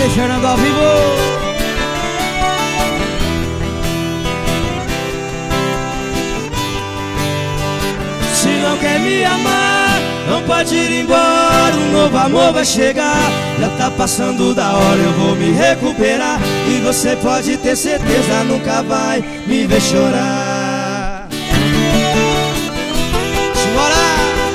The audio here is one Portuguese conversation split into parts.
Arley Fernando ao vivo. Se não quer me amar, não pode ir embora, um novo amor vai chegar. Já tá passando da hora, eu vou me recuperar. E você pode ter certeza, nunca vai me ver chorar. Simbora!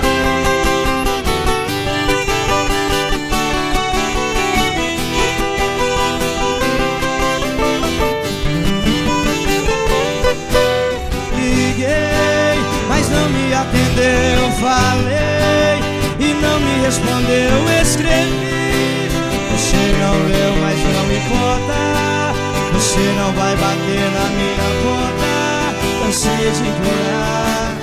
Liguei, mas não me atendeu, falei e não me respondeu, escrevi. Você não leu, mas não importa, você não vai bater na minha porta. Cansei de implorar.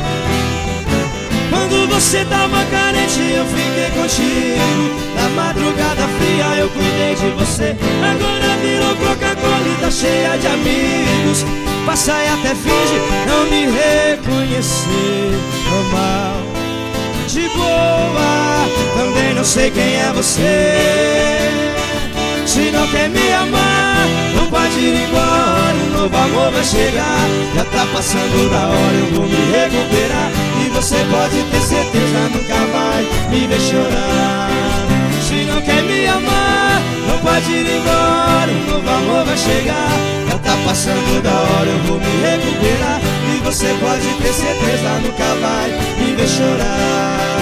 Quando você tava carente eu fiquei contigo. Na madrugada fria eu cuidei de você. Agora virou Coca-Cola e tá cheia de amigos. Passa e até finge não me reconhecer. Normal, de boa, também não sei quem é você. Se não quer me amar, não pode ir embora, um novo amor vai chegar. Já tá passando da hora, eu vou me recuperar. E você pode ter certeza, nunca vai me ver chorar. Se não quer me amar, não pode ir embora, um novo amor vai chegar. Já tá passando da hora, eu vou me recuperar. E você pode ter certeza, nunca vai me ver chorar.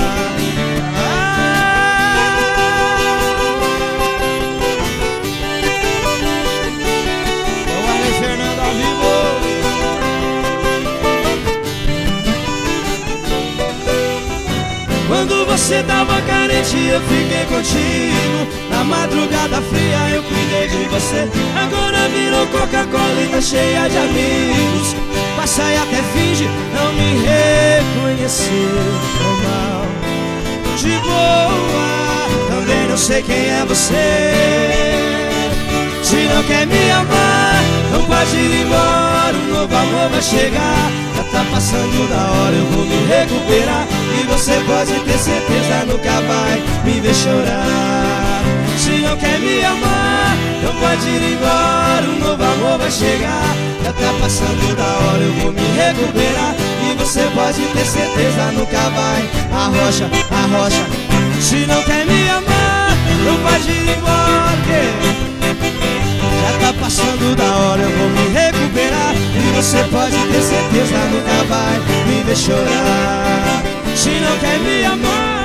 Quando você tava carente eu fiquei contigo. Na madrugada fria eu cuidei de você. Agora virou Coca-Cola e tá cheia de amigos. Passa e até finge não me reconhecer. Normal, de boa, também não sei quem é você. Se não quer me amar, não pode ir embora, um novo amor vai chegar. Já tá passando da hora, eu vou me recuperar. E você pode ter certeza, nunca vai me ver chorar. Se não quer me amar, não pode ir embora, um novo amor vai chegar. Já tá passando da hora, eu vou me recuperar. E você pode ter certeza, nunca vai. Arrocha, arrocha. Se não quer me amar, não pode ir embora. Já tá passando da hora, eu vou me recuperar. E você pode ter certeza, nunca vai me ver chorar. Se não quer me amar,